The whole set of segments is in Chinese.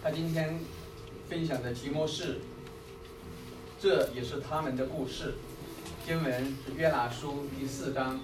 他今天分享的题目是，这也是他们的故事。经文是约拿书第4章。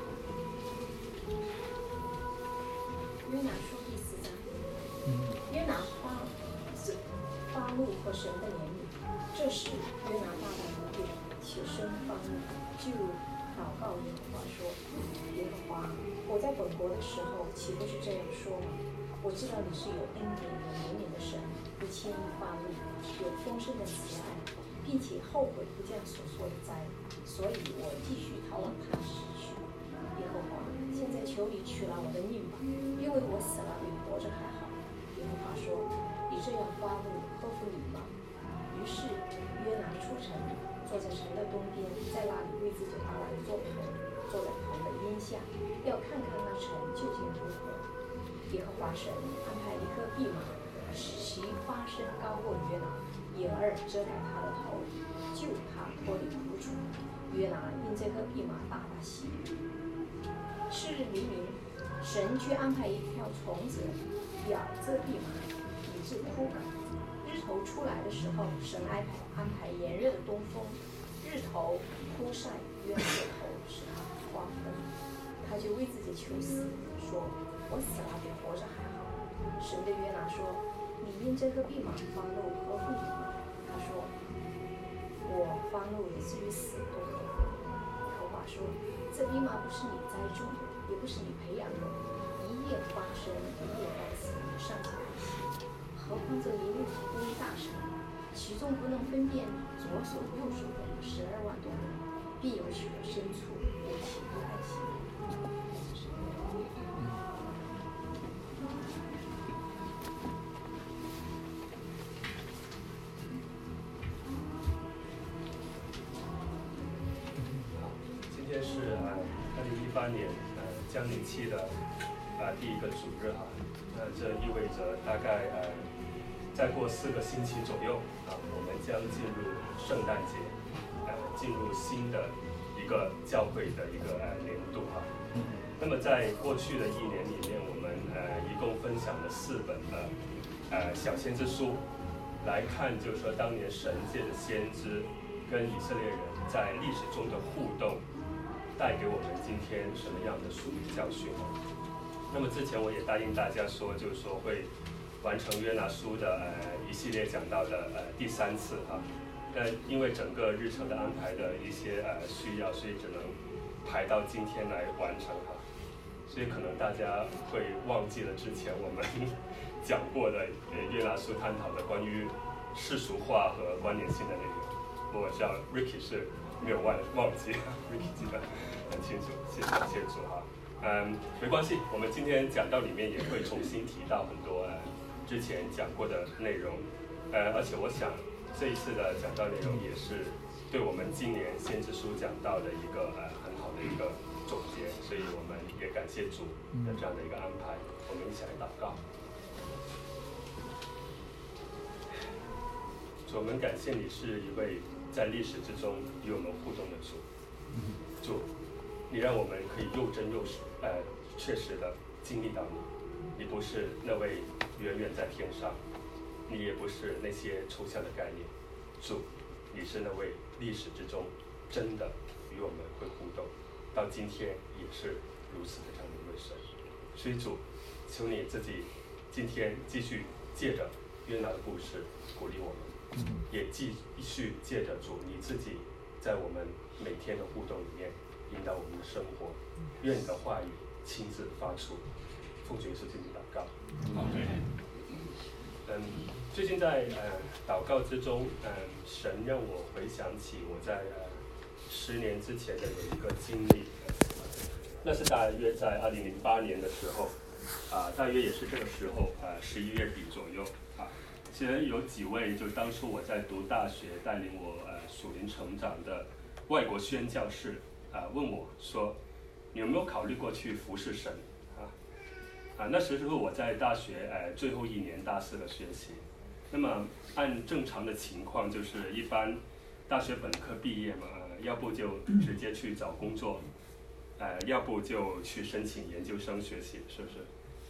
约拿书第4章，约拿发怒和神的怜悯。这时约拿大大的怒，起身发怒，就祷告耶和华说：耶和华，我在本国的时候岂不是这样说吗？我知道你是有恩典有怜悯的神，不轻易发怒，有丰盛的慈爱，并且后悔不降所说的灾，所以我继续逃往他失去。耶和华，现在求你取了我的命吧，因为我死了比活着还好。耶和华说：你这样发怒合乎你吗？于是约拿出城，坐在城的东边，在那里为自己搭了一座棚，坐在棚的荫下，要看看那城究竟如何。耶和华神安排一颗蓖麻，使其发声高过约拿，掩耳遮盖他的头，救他脱离苦楚。约拿因这颗蓖麻大大喜悦。次日黎明，神却安排一条虫子咬这蓖麻，以致枯干。日头出来的时候，神安排炎热的东风，日头枯晒约拿的头，使他发疯。他就为自己求死，说：我死了比活着还好。神对约拿说：你因这颗蓖麻发怒合乎你吗？他说：我发怒以至于死都合乎。耶和华说：这蓖麻不是你栽种的，也不是你培养的，一夜发生，一夜该死，尚且还行，何况这一位大神，其中不能分辨左手右手的12万多人，必有许多牲畜，我岂不爱惜？ 今天是2018年将临期的第一个主日哈，这意味着大概再过4个星期左右我们将进入圣诞节，进入新的一个教会的一个年度哈。那么在过去的1年里面，我们一共分享了4本小先知书，来看就是说当年神界的先知跟以色列人在历史中的互动，带给我们今天什么样的属灵教训。那么之前我也答应大家说，就是说会完成约拿书的一系列讲到的第3次哈。因为整个日程的安排的一些需要，所以只能排到今天来完成哈。所以可能大家会忘记了之前我们讲过的约拿书探讨的关于世俗化和关联性的内容。我知道 Ricky 是没有忘记，Ricky 记得很清楚，谢谢主哈。没关系，我们今天讲道里面也会重新提到很多之前讲过的内容，而且我想这一次的讲道内容也是对我们今年先知书讲道的一个很好的一个总结，所以我们也感谢主的这样的一个安排。我们一起来祷告。主，我们感谢你是一位在历史之中与我们互动的主。主，你让我们可以又真又确实的经历到你。你不是那位远远在天上，你也不是那些抽象的概念。主，你是那位历史之中真的与我们会互动，到今天也是如此的这样的一位神。所以主，求你自己今天继续借着约拿的故事鼓励我们，也继续借着主你自己在我们每天的互动里面引导我们的生活。愿你的话语亲自发出，奉主耶稣基督祷告。最近在祷告之中，神让我回想起我在10年之前的有一个经历，那是大约在2008年的时候，大约也是这个时候，11月底左右其实有几位就当初我在读大学带领我属灵成长的外国宣教士问我说，你有没有考虑过去服侍神那时候我在大学最后1年大4的学习。那么按正常的情况，就是一般大学本科毕业嘛，要不就直接去找工作，要不就去申请研究生学习，是不是？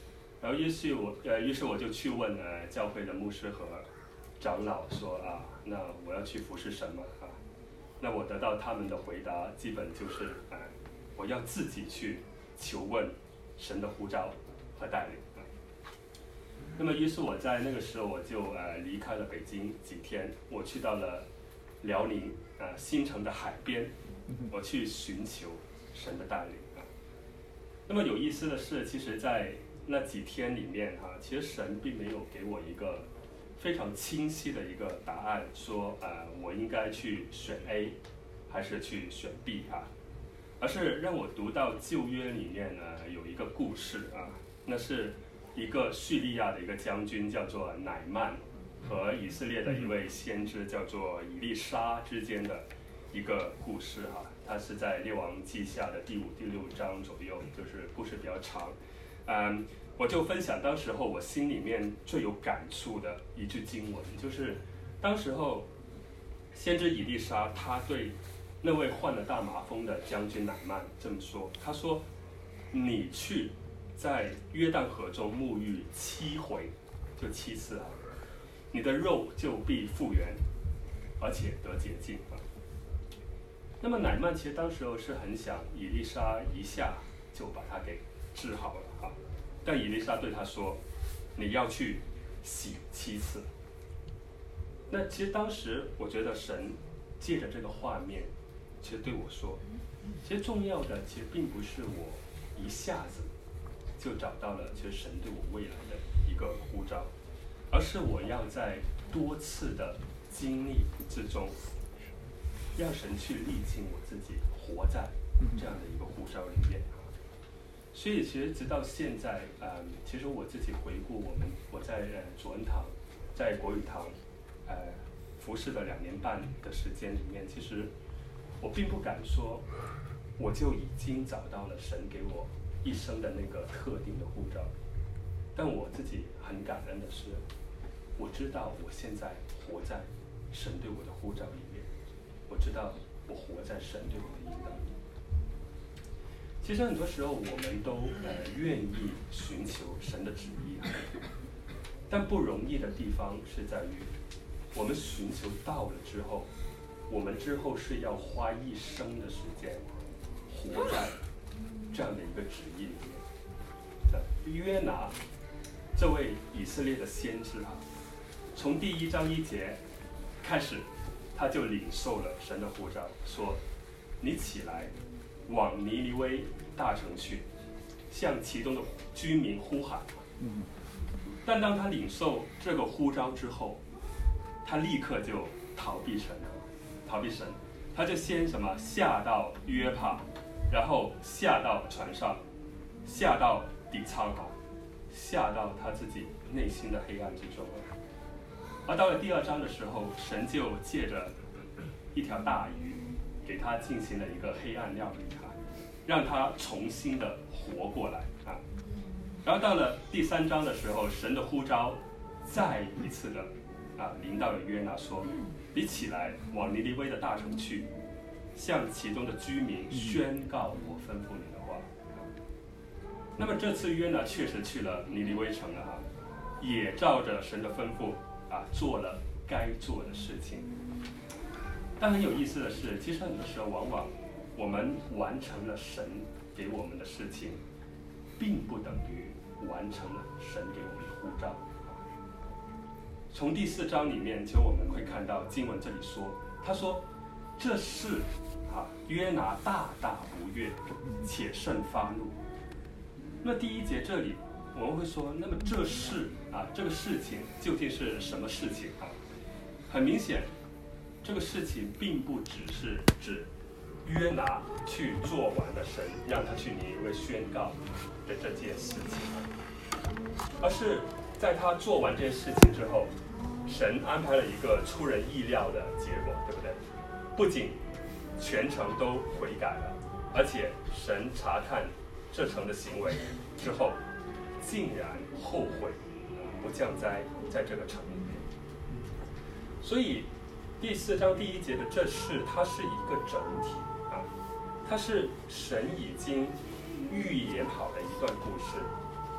然后于是我就去问教会的牧师和长老说那我要去服侍神吗？那我得到他们的回答基本就是我要自己去求问神的呼召和带领。那么于是我在那个时候我就离开了北京几天，我去到了辽宁新城的海边，我去寻求神的带领。那么有意思的是，其实在那几天里面其实神并没有给我一个非常清晰的一个答案，说我应该去选 A 还是去选 B 而是让我读到旧约里面有一个故事那是一个叙利亚的一个将军叫做乃曼和以色列的一位先知叫做以利沙之间的一个故事它是在列王记下的第5、第6章左右，就是故事比较长。我就分享当时候我心里面最有感触的一句经文，就是当时候先知以利沙他对那位患了大麻风的将军乃曼这么说，他说：“你去在约旦河中沐浴7回，就7次你的肉就必复原，而且得洁净那么乃曼其实当时候是很想以利沙一下就把他给治好了但以利沙对他说：“你要去洗7次。”那其实当时我觉得神借着这个画面，其实对我说，其实重要的其实并不是我一下子就找到了其实神对我未来的一个呼召，而是我要在多次的经历之中，让神去历经我自己活在这样的一个呼召里面所以其实直到现在其实我自己回顾我在主恩堂在国语堂服侍了2年半的时间里面，其实我并不敢说我就已经找到了神给我一生的那个特定的呼召，但我自己很感恩的是，我知道我现在活在神对我的呼召里面，我知道我活在神对我的引导里面。其实很多时候我们都愿意寻求神的旨意但不容易的地方是在于，我们寻求到了之后，我们之后是要花一生的时间活在这样的一个旨意里面。约拿这位以色列的先知从第1章1节开始，他就领受了神的呼召，说：“你起来，往尼尼微大城去，向其中的居民呼喊。”但当他领受这个呼召之后，他立刻就逃避神，他就先下到约帕，然后下到船上，下到底舱下到他自己内心的黑暗之中。而到了第2章的时候，神就借着一条大鱼给他进行了一个黑暗料理让他重新的活过来然后到了第3章的时候，神的呼召再一次的临到了约拿，说：“你起来，往尼尼微的大城去，向其中的居民宣告我吩咐你的话。”那么这次约拿确实去了尼尼微城了也照着神的吩咐做了该做的事情。但很有意思的是，其实很多时候往往我们完成了神给我们的事情，并不等于完成了神给我们的呼召。从第4章里面，就我们会看到经文这里说，他说：“这事约拿大大不悦，且甚发怒。”那么第1节这里我们会说，那么这事这个事情究竟是什么事情很明显，这个事情并不只是指约拿去做完了神让他去尼尼微宣告的这件事情而是在他做完这件事情之后，神安排了一个出人意料的结果，对不对？不仅全城都悔改了，而且神查看这城的行为之后，竟然后悔不降灾在这个城里面。所以第4章第1节的这事，它是一个整体它是神已经预演好的一段故事，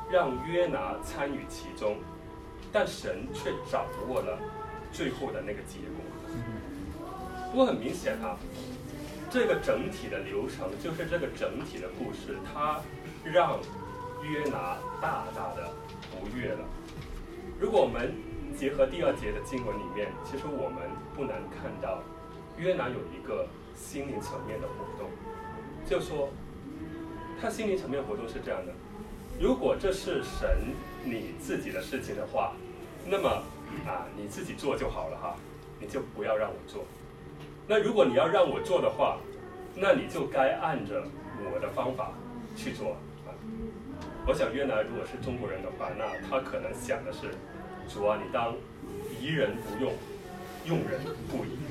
让约拿参与其中，但神却掌握了最后的那个结果。不过很明显啊，这个整体的流程，就是这个整体的故事，它让约拿大大的不悦了。如果我们结合第2节的经文里面，其实我们不难看到约拿有一个心灵层面的活动，就说他心灵层面活动是这样的：如果这是神你自己的事情的话，那么你自己做就好了哈，你就不要让我做。那如果你要让我做的话，那你就该按着我的方法去做啊。我想约拿如果是中国人的话，那他可能想的是：主啊，你当疑人不用，用人不疑。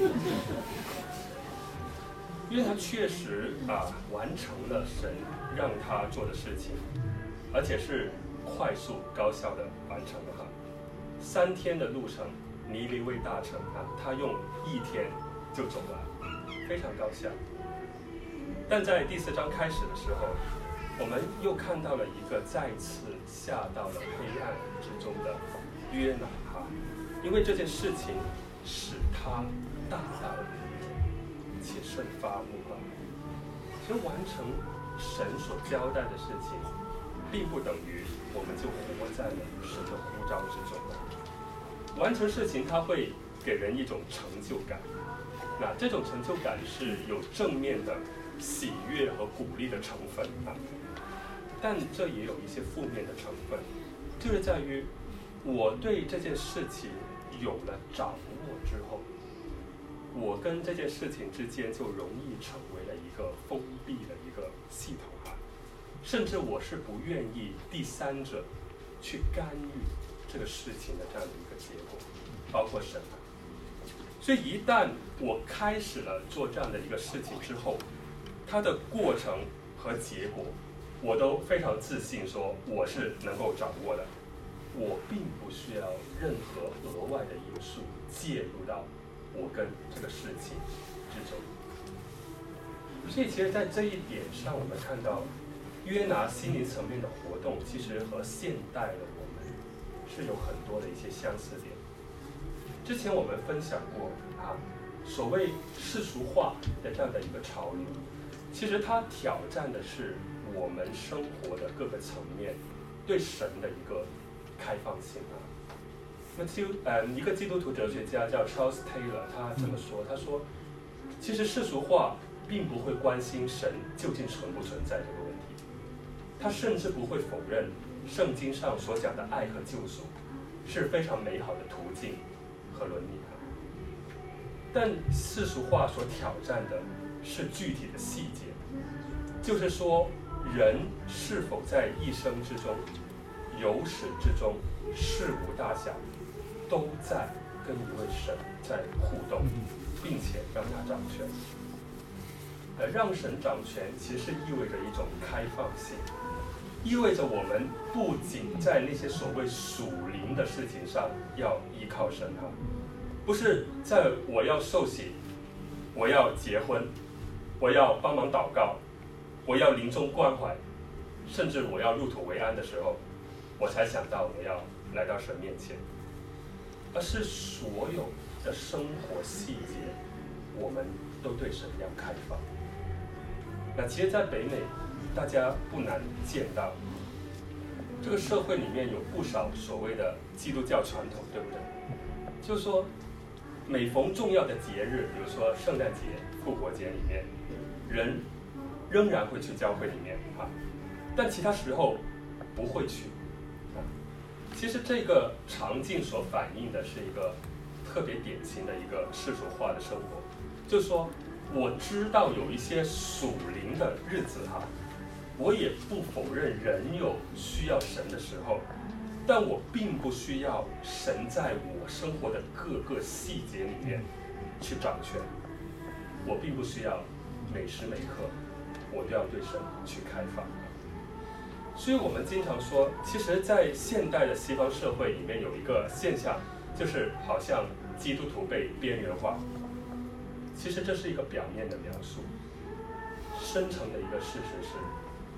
约拿确实完成了神让他做的事情，而且是快速高效的完成了哈。3天的路程，尼尼微大城他用1天就走完，非常高效。但在第4章开始的时候，我们又看到了一个再次下到了黑暗之中的约拿因为这件事情使他大大的且甚发怒其实完成神所交代的事情，并不等于我们就活在了神的呼召之中。完成事情，它会给人一种成就感。那这种成就感是有正面的喜悦和鼓励的成分但这也有一些负面的成分，就是在于我对这件事情有了掌握之后，我跟这件事情之间就容易成为了一个封闭的一个系统甚至我是不愿意第三者去干预这个事情的这样的一个结果，包括神所以一旦我开始了做这样的一个事情之后，它的过程和结果我都非常自信说我是能够掌握的，我并不需要任何额外的因素介入到我跟这个事情之中。所以其实在这一点上，我们看到约拿心灵层面的活动其实和现代的我们是有很多的一些相似点。之前我们分享过所谓世俗化的这样的一个潮流，其实它挑战的是我们生活的各个层面对神的一个开放性那一个基督徒哲学家叫 Charles Taylor， 他这么说，他说其实世俗化并不会关心神究竟存不存在这个问题，他甚至不会否认圣经上所讲的爱和救赎是非常美好的途径和伦理但世俗化所挑战的是具体的细节，就是说人是否在一生之中由始至终事无大小都在跟一位神在互动，并且让他掌权。让神掌权其实意味着一种开放性，意味着我们不仅在那些所谓属灵的事情上要依靠神不是在我要受洗，我要结婚，我要帮忙祷告，我要临终关怀，甚至我要入土为安的时候，我才想到我要来到神面前，而是所有的生活细节我们都对神要开放。那其实在北美大家不难见到这个社会里面有不少所谓的基督教传统，对不对？就是说每逢重要的节日，比如说圣诞节、复活节里面，人仍然会去教会里面但其他时候不会去其实这个场景所反映的是一个特别典型的一个世俗化的生活，就是说我知道有一些属灵的日子我也不否认人有需要神的时候，但我并不需要神在我生活的各个细节里面去掌权，我并不需要每时每刻我都要对神去开放。所以我们经常说，其实在现代的西方社会里面有一个现象，就是好像基督徒被边缘化。其实这是一个表面的描述，深层的一个事实是，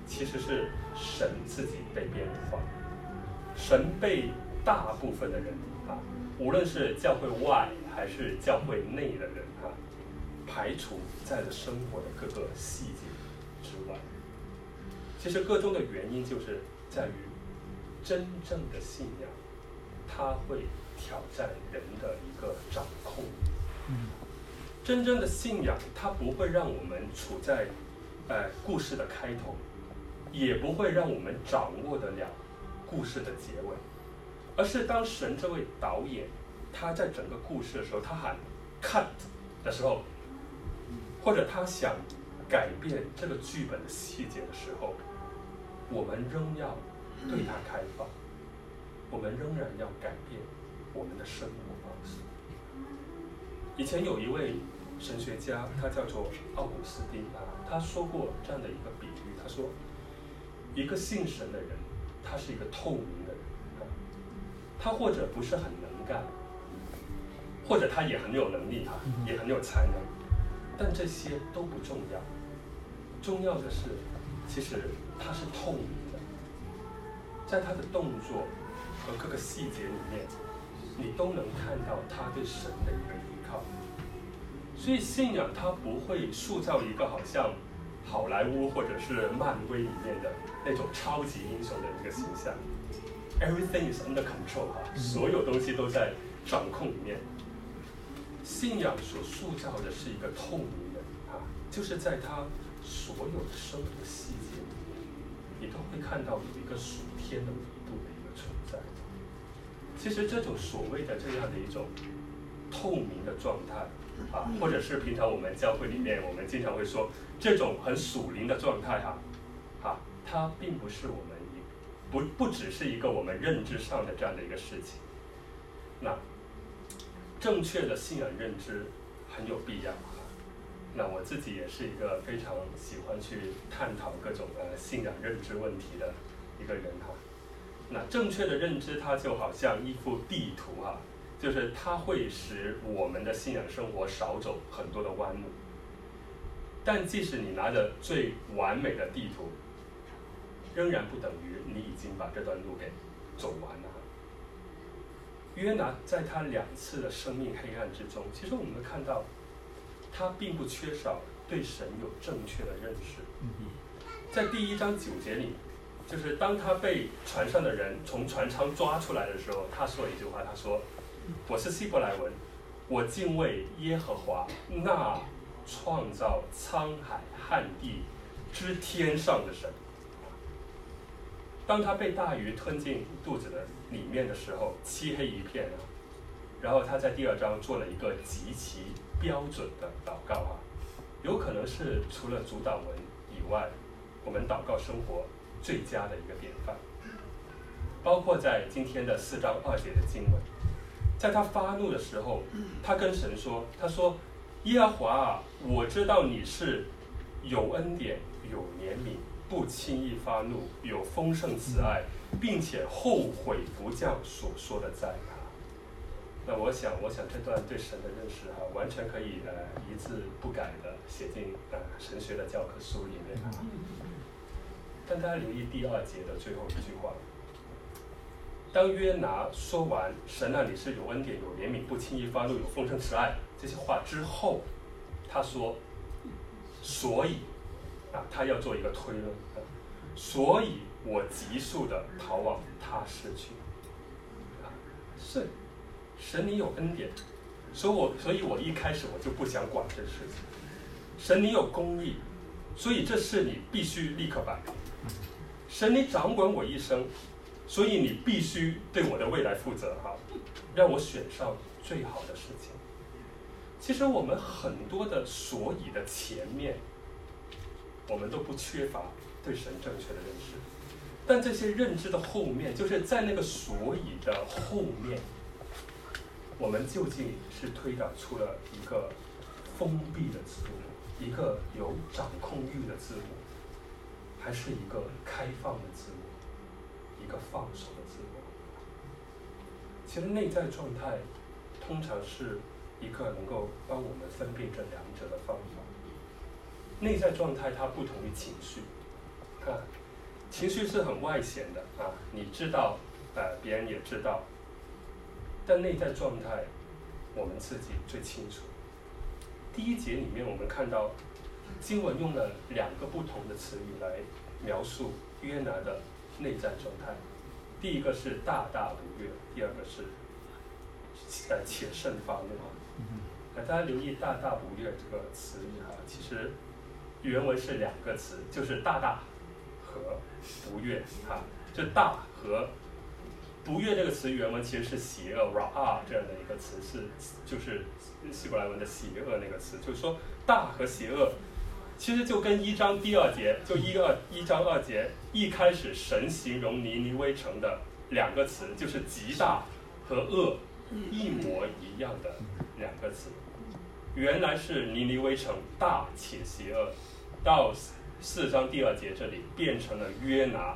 其实是神自己被边缘化，神被大部分的人无论是教会外还是教会内的人排除在了生活的各个细节之外。其实个中的原因就是在于真正的信仰，它会挑战人的一个掌控。真正的信仰，它不会让我们处在故事的开头，也不会让我们掌握得了故事的结尾，而是当神这位导演他在整个故事的时候，他喊 cut 的时候，或者他想改变这个剧本的细节的时候，我们仍要对它开放，我们仍然要改变我们的生活方式。以前有一位神学家，他叫做奥古斯丁他说过这样的一个比喻，他说一个信神的人，他是一个透明的人他或者不是很能干，或者他也很有能力也很有才能，但这些都不重要，重要的是其实他是透明的，在他的动作和各个细节里面，你都能看到他对神的一个依靠。所以信仰它不会塑造一个好像好莱坞或者是漫威里面的那种超级英雄的一个形象。Everything is under control 所有东西都在掌控里面。信仰所塑造的是一个透明的就是在他所有的生活细节里面，你都会看到有一个属天的维度的一个存在。其实这种所谓的这样的一种透明的状态或者是平常我们教会里面我们经常会说这种很属灵的状态它并不是我们不只是一个我们认知上的这样的一个事情。那正确的信仰认知很有必要那我自己也是一个非常喜欢去探讨各种信仰认知问题的一个人那正确的认知它就好像一幅地图就是它会使我们的信仰生活少走很多的弯路。但即使你拿着最完美的地图，仍然不等于你已经把这段路给走完了。约拿在他2次的生命黑暗之中，其实我们看到他并不缺少对神有正确的认识。在第1章9节里，就是当他被船上的人从船舱抓出来的时候，他说了一句话，他说我是希伯来文，我敬畏耶和华那创造沧海旱地之天上的神。当他被大鱼吞进肚子的里面的时候，漆黑一片然后他在第2章做了一个极其标准的祷告有可能是除了主祷文以外，我们祷告生活最佳的一个典范。包括在今天的4章2节的经文，在他发怒的时候，他跟神说，他说耶和华我知道你是有恩典有怜悯，不轻易发怒，有丰盛慈爱，并且后悔不降所说的灾那我想这段对神的认识完全可以一字不改的写进神学的教科书里面但大家留意第2节的最后一句话，当约拿说完神你是有恩典有怜悯，不轻易发怒，有丰盛慈爱这些话之后，他说所以他要做一个推论所以我急速的逃往他施去是神你有恩典，所以我一开始我就不想管这事情。神你有公义，所以这事你必须立刻摆平。神你掌管我一生，所以你必须对我的未来负责让我选上最好的事情。其实我们很多的所以的前面，我们都不缺乏对神正确的认识，但这些认知的后面，就是在那个所以的后面，我们究竟是推导出了一个封闭的自我，一个有掌控欲的自我，还是一个开放的自我，一个放手的自我？其实内在状态通常是一个能够帮我们分辨这2者的方法。内在状态它不同于情绪情绪是很外显的啊，你知道，别人也知道，但内在状态我们自己最清楚。第1节里面我们看到经文用了2个不同的词语来描述约拿的内在状态，第一个是大大不悦，第二个是且甚发怒。大家留意大大不悦这个词语哈，其实原文是2个词，就是大大和不悦哈。这大和不悦这个词原文其实是邪恶 ra'a 这样的一个词，就是希伯来文的邪恶那个词，就是说大和邪恶其实就跟1章第2节，就1章2节一开始神形容尼尼微城的2个词，就是极大和恶一模一样的2个词。原来是尼尼微城大且邪恶，到4章第2节这里变成了约拿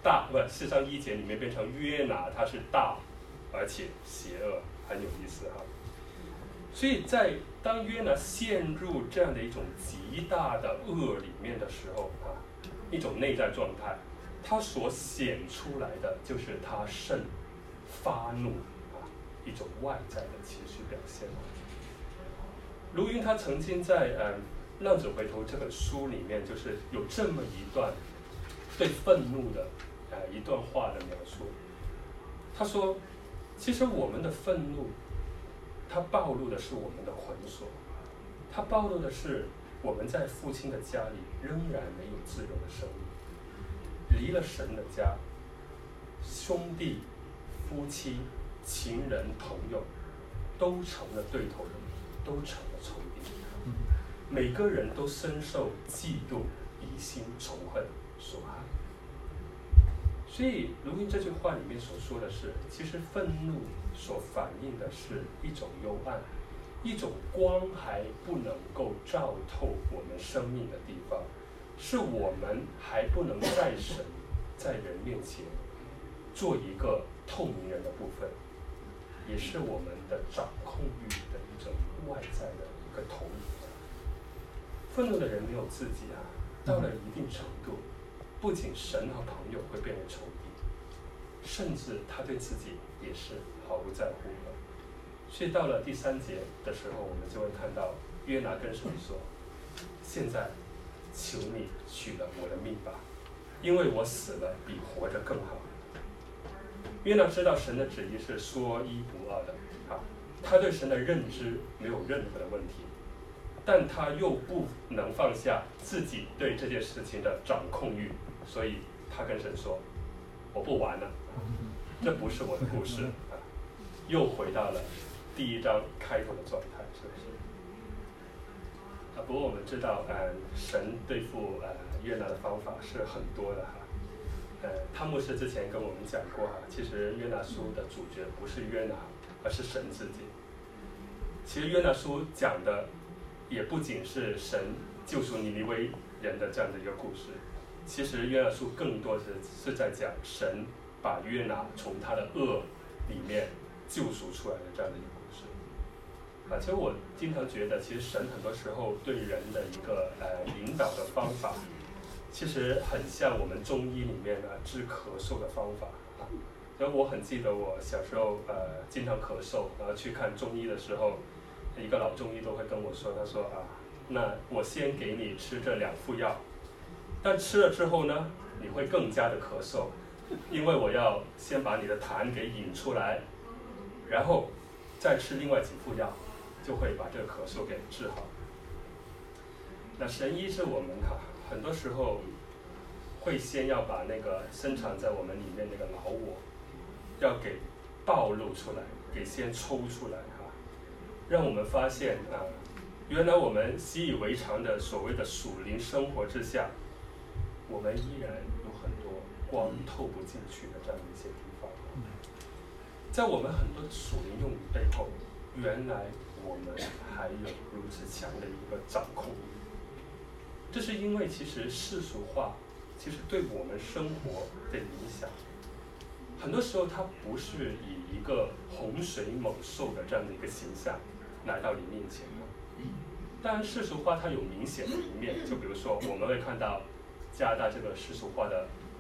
4章1节里面变成约拿，他是大而且邪恶，很有意思哈。所以当约拿陷入这样的一种极大的恶里面的时候啊，一种内在状态，他所显出来的就是他甚发怒啊，一种外在的情绪表现。卢云他曾经在《浪子回头》这本书里面，就是有这么一段对愤怒的一段话的描述。他说，其实我们的愤怒，它暴露的是我们的捆锁，它暴露的是我们在父亲的家里仍然没有自由的生命，离了神的家，兄弟、夫妻、情人、朋友都成了对头人，都成了仇敌，每个人都深受嫉妒、疑心、仇恨所害。所以卢云这句话里面所说的是，其实愤怒所反映的是一种幽暗，一种光还不能够照透我们生命的地方，是我们还不能在神在人面前做一个透明人的部分，也是我们的掌控欲的一种外在的一个投影。愤怒的人没有自己啊，到了一定程度，不仅神和朋友会变为仇敌，甚至他对自己也是毫不在乎的。所以到了第3节的时候，我们就会看到约拿跟神说：“现在求你取了我的命吧，因为我死了比活着更好。”约拿知道神的旨意是说一不二的啊，他对神的认知没有任何的问题，但他又不能放下自己对这件事情的掌控欲，所以他跟神说：“我不玩了，这不是我的故事啊。”又回到了第1章开头的状态，是不是？不过我们知道，神对付约拿的方法是很多的哈。汤牧师之前跟我们讲过哈，其实约拿书的主角不是约拿，而是神自己。其实约拿书讲的也不仅是神救赎尼尼微人的这样的一个故事，其实约拿书更多是在讲神把约拿从他的恶里面救赎出来的这样的一个故事。其实我经常觉得，其实神很多时候对人的一个引导的方法，其实很像我们中医里面治咳嗽的方法啊。然后我很记得我小时候经常咳嗽，然后去看中医的时候，一个老中医都会跟我说，他说那我先给你吃这2副药，但吃了之后呢，你会更加的咳嗽，因为我要先把你的痰给引出来，然后再吃另外几副药，就会把这个咳嗽给治好。那神医治我们很多时候会先要把那个深藏在我们里面那个老我，要给暴露出来，给先抽出来让我们发现原来我们习以为常的所谓的属灵生活之下，我们依然有很多光透不进去的这样的一些地方。在我们很多的属灵用语背后，原来我们还有如此强的一个掌控力。这是因为其实世俗化其实对我们生活的影响，很多时候它不是以一个洪水猛兽的这样的一个形象来到你面前的。当然世俗化它有明显的一面，就比如说我们会看到加拿大这个世俗化的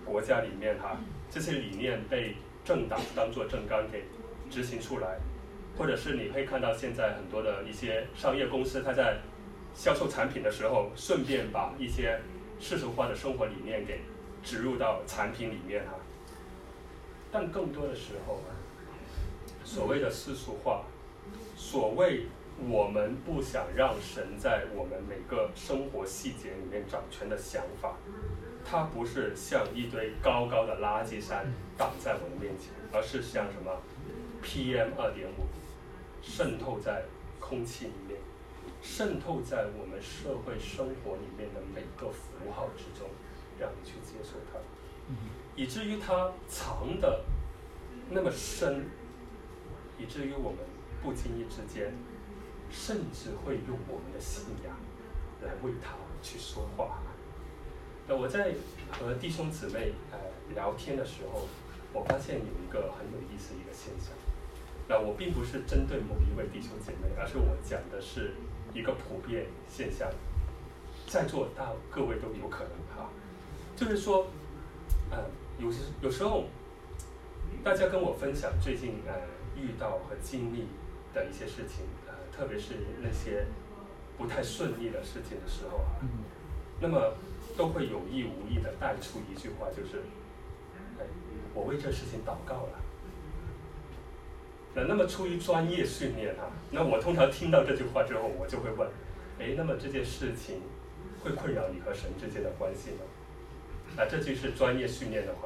国家里面这些理念被政党当作政纲给执行出来，或者是你会看到现在很多的一些商业公司，它在销售产品的时候，顺便把一些世俗化的生活理念给植入到产品里面但更多的时候所谓的世俗化，所谓我们不想让神在我们每个生活细节里面掌权的想法，它不是像一堆高高的垃圾山挡在我的面前，而是像什么 PM2.5 渗透在空气里面，渗透在我们社会生活里面的每个符号之中，让你去接受它，以至于它藏得那么深，以至于我们不经意之间甚至会用我们的信仰来为它去说话。那我在和弟兄姊妹聊天的时候，我发现有一个很有意思的一个现象。那我并不是针对某一位弟兄姐妹，而是我讲的是一个普遍现象，在座各位都有可能就是说，有时候大家跟我分享最近遇到和经历的一些事情，特别是那些不太顺利的事情的时候那么都会有意无意的带出一句话，就是我为这事情祷告了。那么出于专业训练那我通常听到这句话之后，我就会问，那么这件事情会困扰你和神之间的关系吗？这句是专业训练的话。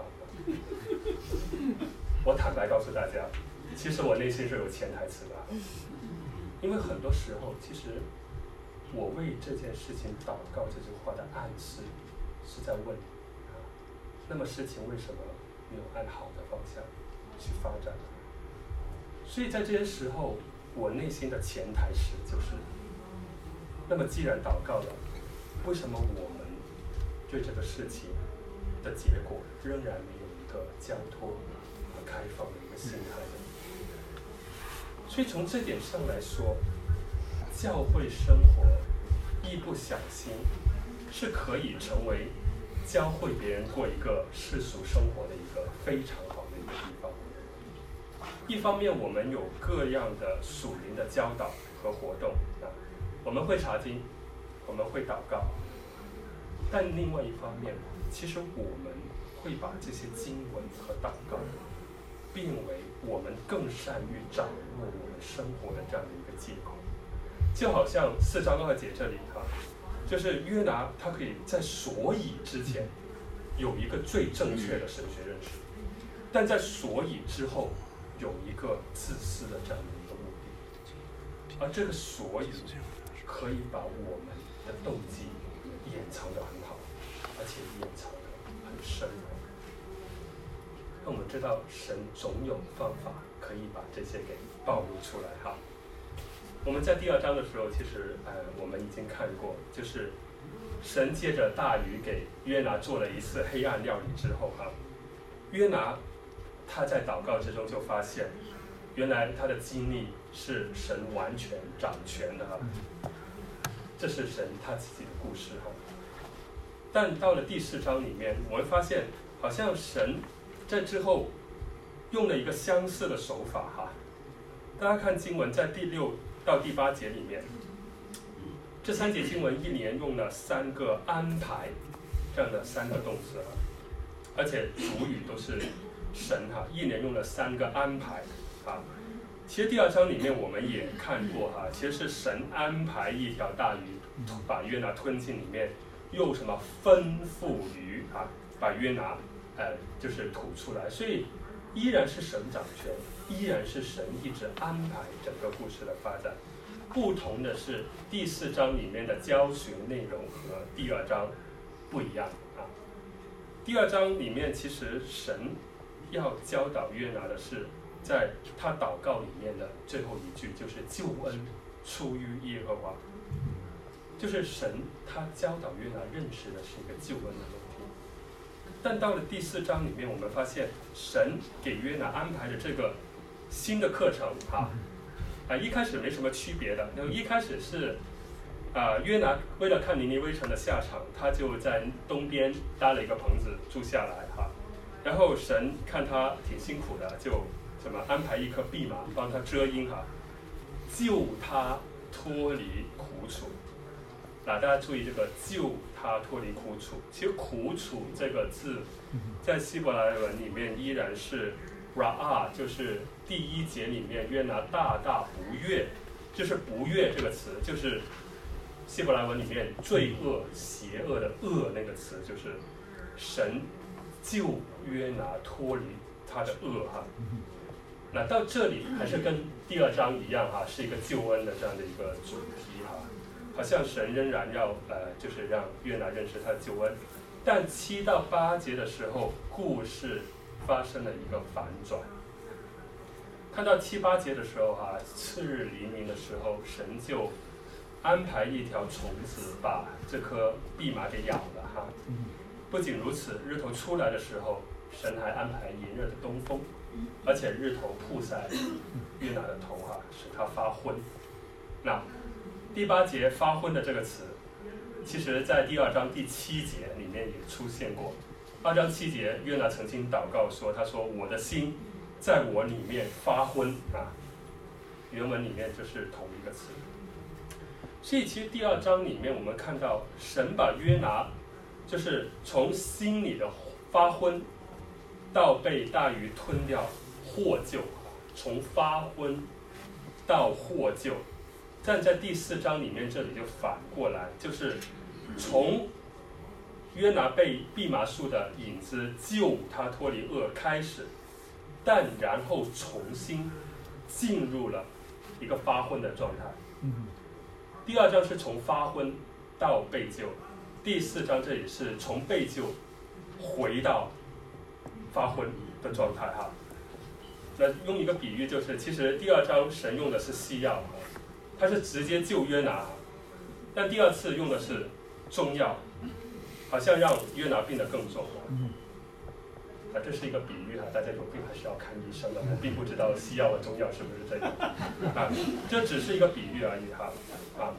我坦白告诉大家，其实我内心是有潜台词的，因为很多时候，其实我为这件事情祷告这句话的暗示是在问那么事情为什么没有按好的方向去发展？所以在这些时候，我内心的潜台词就是：那么既然祷告了，为什么我们对这个事情的结果仍然没有一个交托和开放的一个心态呢？所以从这点上来说，教会生活一不小心是可以成为教会别人过一个世俗生活的一个非常好的一个地方。一方面我们有各样的属灵的教导和活动我们会查经，我们会祷告，但另外一方面，其实我们会把这些经文和祷告变为我们更善于掌握我们生活的这样的一个借口。就好像4章2节这里就是约拿他可以在所以之前有一个最正确的神学认识，但在所以之后有一个自私的这样的一个目的，而这个所以可以把我们的动机掩藏得很好，而且掩藏得很深。那我们知道神总有方法可以把这些给暴露出来我们在第2章的时候，其实我们已经看过，就是神接着大鱼给约拿做了一次黑暗料理之后约拿他在祷告之中就发现，原来他的经历是神完全掌权的这是神他自己的故事但到了第4章里面，我们发现好像神在之后用了一个相似的手法大家看经文在第6到第8节里面，这3节经文一连用了3个安排这样的3个动词而且主语都是神一连用了3个安排其实第2章里面我们也看过其实是神安排一条大鱼把约拿吞进里面，又什么吩咐鱼把约拿就是吐出来，所以依然是神掌权，依然是神一直安排整个故事的发展。不同的是第4章里面的教学内容和第2章不一样第2章里面其实神要教导约拿的是，在他祷告里面的最后一句，就是救恩出于耶和华，就是神他教导约拿认识的是一个救恩的问题。但到了第4章里面，我们发现神给约拿安排的这个新的课程一开始没什么区别的。一开始是约拿为了看尼尼微城的下场，他就在东边搭了一个棚子住下来然后神看他挺辛苦的，就什么安排一颗蓖麻帮他遮阴哈，救他脱离苦楚。大家注意这个救他脱离苦楚，其实苦楚这个字在希伯来文里面依然是 ra'ah， 就是第1节里面约拿大大不悦，就是不悦这个词，就是希伯来文里面罪恶邪恶的恶那个词，就是神救约拿脱离他的恶哈。那到这里还是跟第2章一样哈，是一个救恩的这样的一个主题哈，好像神仍然要就是让约拿认识他的救恩，但7到8节的时候，故事发生了一个反转。看到7、8节的时候哈，次日黎明的时候，神就安排一条虫子把这颗蓖麻给咬了哈。不仅如此，日头出来的时候，神还安排炎热的东风，而且日头曝晒约拿的头哈，使他发昏。那第8节发昏的这个词，其实在第2章第7节里面也出现过。2章7节，约拿曾经祷告说：“他说我的心在我里面发昏啊。”原文里面就是同一个词。所以其实第2章里面我们看到神把约拿就是从心里的发昏到被大鱼吞掉获救，从发昏到获救。但在第4章里面这里就反过来，就是从约拿被蓖麻树的影子救他脱离恶开始，但然后重新进入了一个发昏的状态。第2章是从发昏到被救，第4章这里是从被救回到发昏的状态哈。那用一个比喻就是，其实第2章神用的是西药，他是直接救约拿，但第2次用的是中药，好像让约拿病得更重。这是一个比喻哈，大家有病还是要看医生的。我并不知道西药和中药是不是这样啊，这只是一个比喻而已哈啊。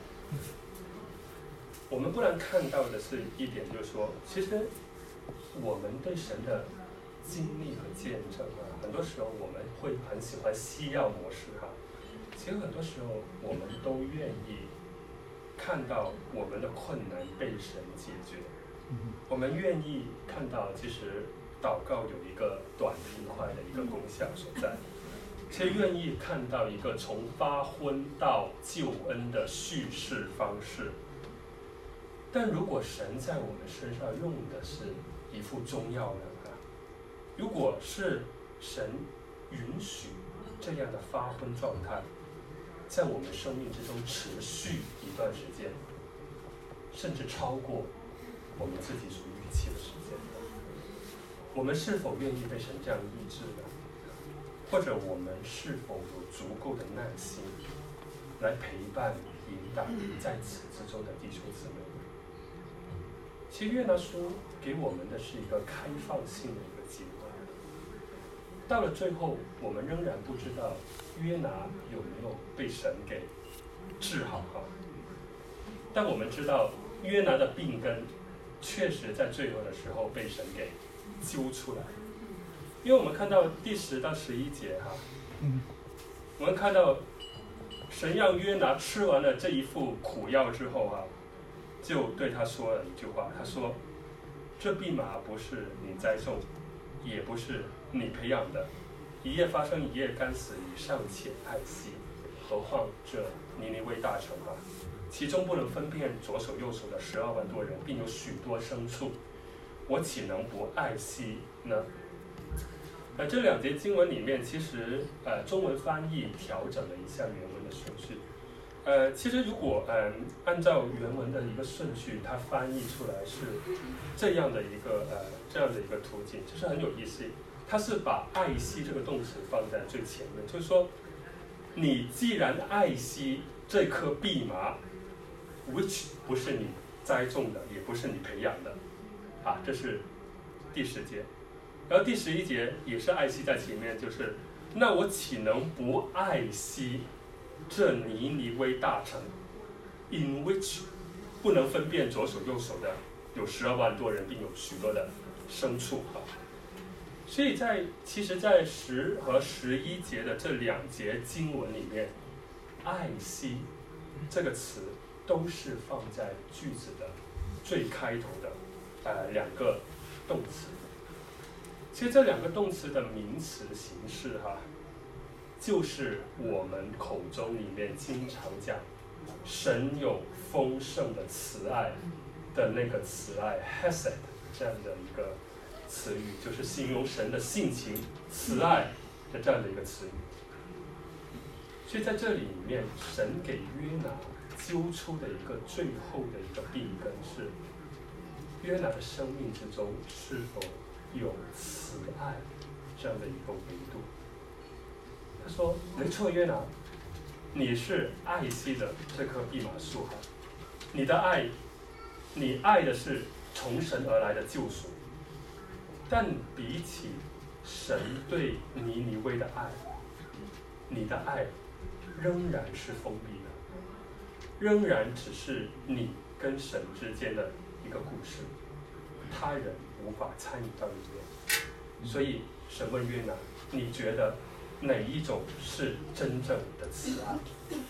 我们不难看到的是一点，就是说，其实我们对神的经历和见证啊，很多时候我们会很喜欢西药模式哈。其实很多时候我们都愿意看到我们的困难被神解决，我们愿意看到其实祷告有一个短平快的一个功效所在，且愿意看到一个从发昏到救恩的叙事方式。但如果神在我们身上用的是一副中药呢？如果是神允许这样的发昏状态在我们生命之中持续一段时间，甚至超过我们自己所预期的时间，我们是否愿意被神这样医治呢？或者我们是否有足够的耐心来陪伴引导在此之中的弟兄姊妹？其实约拿书给我们的是一个开放性的一个机会，到了最后我们仍然不知道约拿有没有被神给治好哈，但我们知道约拿的病根确实在最后的时候被神给揪出来，因为我们看到第10到11节哈，我们看到神让约拿吃完了这一副苦药之后哈，就对他说了一句话，他说：“这蓖麻不是你栽种，也不是你培养的，一夜发生一夜干死，你尚且爱惜，何况这尼尼微大城啊，其中不能分辨左手右手的12万多人，并有许多牲畜，我岂能不爱惜呢？”这2节经文里面，其实中文翻译调整了一下原文的顺序。其实如果按照原文的一个顺序，它翻译出来是这样的一个途径，就是很有意思。它是把爱惜这个动词放在最前面，就是说，你既然爱惜这颗蓖麻 ，which 不是你栽种的，也不是你培养的，啊，这是第10节。然后第11节也是爱惜在前面，就是那我岂能不爱惜这尼尼微大城 ，in which 不能分辨左手右手的有12万多人，并有许多的牲畜哈。 所以其实在10和11节的这2节经文里面，爱惜这个词都是放在句子的最开头的2个动词。其实这2个动词的名词形式就是我们口中里面经常讲神有丰盛的慈爱的那个慈爱 Hesed 这样的一个词语，就是形容神的性情慈爱的这样的一个词语。所以在这里面，神给约拿揪出的一个最后的一个病根是，约拿的生命之中是否有慈爱这样的一个维度。他说：“没错，约拿，你是爱惜的这棵蓖麻树你的爱，你爱的是从神而来的救赎，但比起神对尼尼微的爱，你的爱仍然是封闭的，仍然只是你跟神之间的一个故事，他人无法参与到里面。所以神问约拿，你觉得哪一种是真正的慈爱？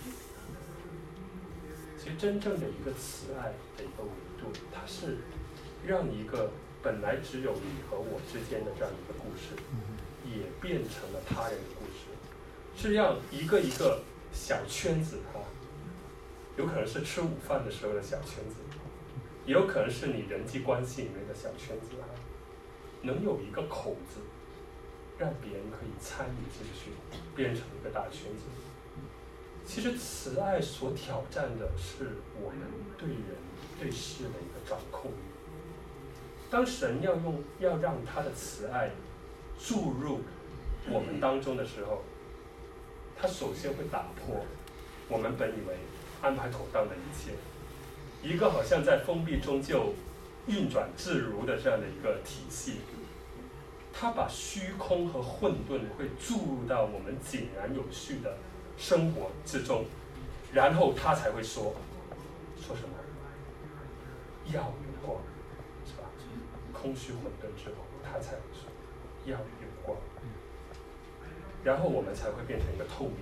其实真正的一个慈爱的一个维度，它是让一个本来只有你和我之间的这样一个故事，也变成了他人的故事，是让一个一个小圈子有可能是吃午饭的时候的小圈子，也有可能是你人际关系里面的小圈子能有一个口子，让别人可以参与进去，变成一个大圈子。其实慈爱所挑战的是我们对人对事的一个掌控力。当神要让他的慈爱注入我们当中的时候，他首先会打破我们本以为安排妥当的一切，一个好像在封闭中就运转自如的这样的一个体系，他把虚空和混沌会注入到我们井然有序的生活之中，然后他才会说什么？要有光，是吧？空虚混沌之后，他才会说要有光，然后我们才会变成一个透明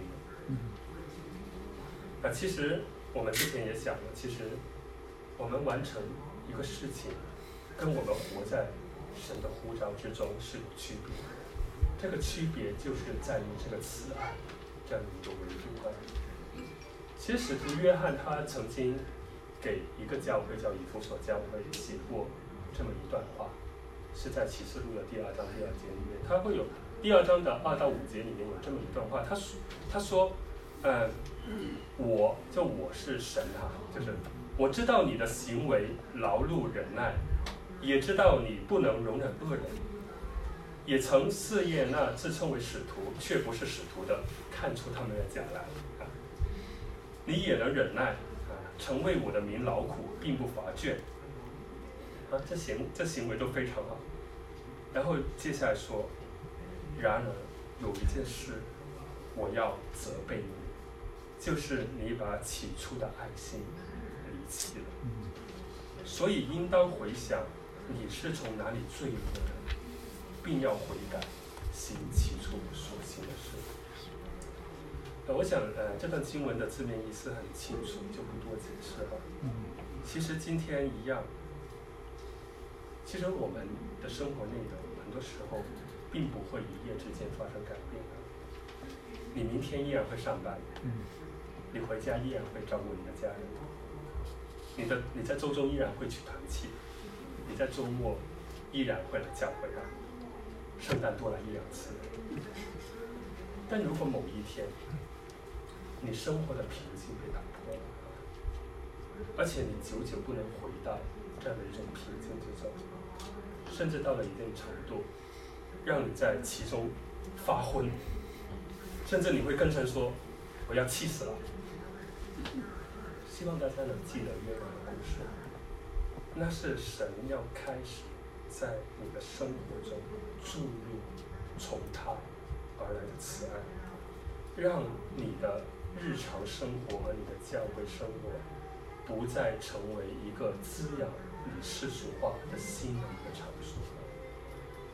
的。其实我们之前也讲了，其实我们完成一个事情，跟我们活在神的呼召之中是有区别的。这个区别就是在于这个慈爱这样的一个维度。其实使徒约翰他曾经给一个教会叫以弗所教会写过这么一段话，是在启示录的第2章第2节里面，他会有第2章的2到5节里面有这么一段话，他说我是神就是我知道你的行为劳碌忍耐，也知道你不能容忍恶人，也曾试验那自称为使徒却不是使徒的，看出他们的假来你也能忍耐曾为我的名劳苦，并不乏倦这行为都非常好。然后接下来说，然而有一件事我要责备你，就是你把起初的爱心离弃了，所以应当回想你是从哪里坠落的，并要悔改，行起初所行的事。我想这段经文的字面意思很清楚，就不多解释了。其实今天一样，其实我们的生活内容很多时候并不会一夜之间发生改变你明天依然会上班，你回家依然会照顾你的家人，你在周中依然会去团契，你在周末依然会来教会圣诞多来1-2次。但如果某一天你生活的平静被打破了，而且你久久不能回到这样的一种平静之中，甚至到了一定程度让你在其中发昏，甚至你会跟神说我要气死了。希望大家能记得约拿的故事，那是神要开始在你的生活中注入从他而来的慈爱，让你的日常生活和你的教会生活不再成为一个滋养你世俗化的新的一个场所。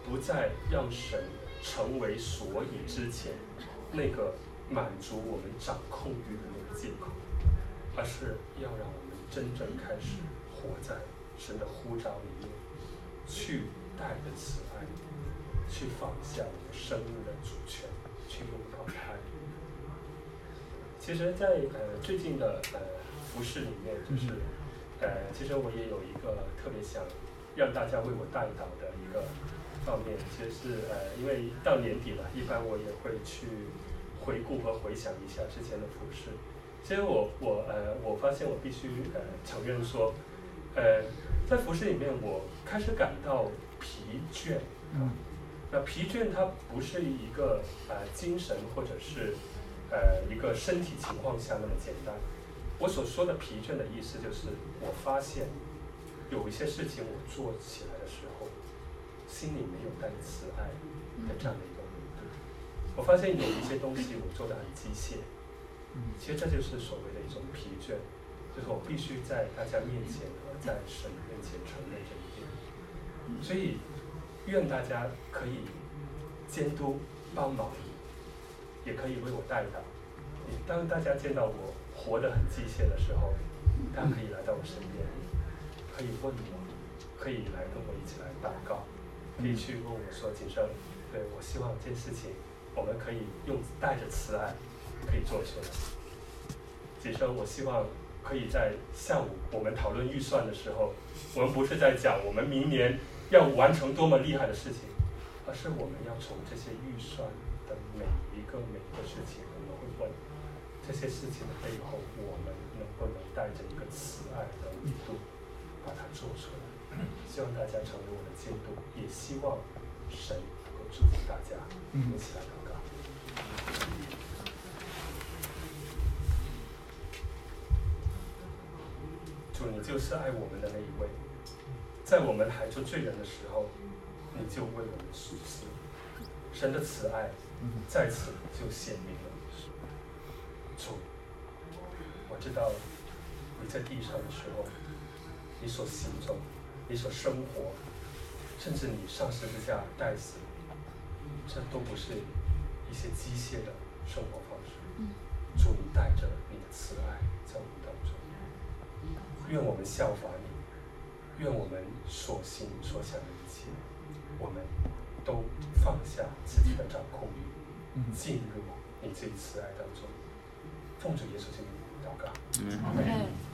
不再让神成为所以之前那个满足我们掌控欲的那个借口，而是要让我们真正开始活在神的呼召里面，去带着慈爱，去放下我们生命的主权，去拥抱他。其实在，最近的服事里面，就是其实我也有一个特别想让大家为我带祷的一个方面，其实是因为到年底了，一般我也会去回顾和回想一下之前的服事。其实我发现我必须承认说，在服事里面我开始感到疲倦。那疲倦它不是一个精神或者是一个身体情况下那么简单。我所说的疲倦的意思就是，我发现有一些事情我做起来的时候，心里没有带慈爱的这样的一个维度。我发现有一些东西我做得很机械，其实这就是所谓的一种疲倦，就是我必须在大家面前和在神面前承认这一点。所以愿大家可以监督帮忙，也可以为我带祷。当大家见到我活得很机械的时候，大家可以来到我身边，可以问我，可以来跟我一起来祷告，可以去问我说：“景生，对，我希望这件事情我们可以带着慈爱可以做出来。景生，我希望可以在下午我们讨论预算的时候，我们不是在讲我们明年要完成多么厉害的事情，而是我们要从这些预算的每一个事情，我们会问这些事情的背后，我们能不能带着一个慈爱的维度把它做出来。希望大家成为我的监督，也希望神能够祝福大家。一起来祷告。主，你就是爱我们的那一位，在我们还做罪人的时候，你就为我们赎死。神的慈爱在此就显明了。主，我知道你在地上的时候，你所行走，你所生活，甚至你上十字架代死，这都不是一些机械的生活方式。主，你带着你的慈爱在我们当中，愿我们效法你，愿我们所行所想的一切，我们都放下自己的掌控欲，进入你最慈爱当中。奉主耶稣基督祷告。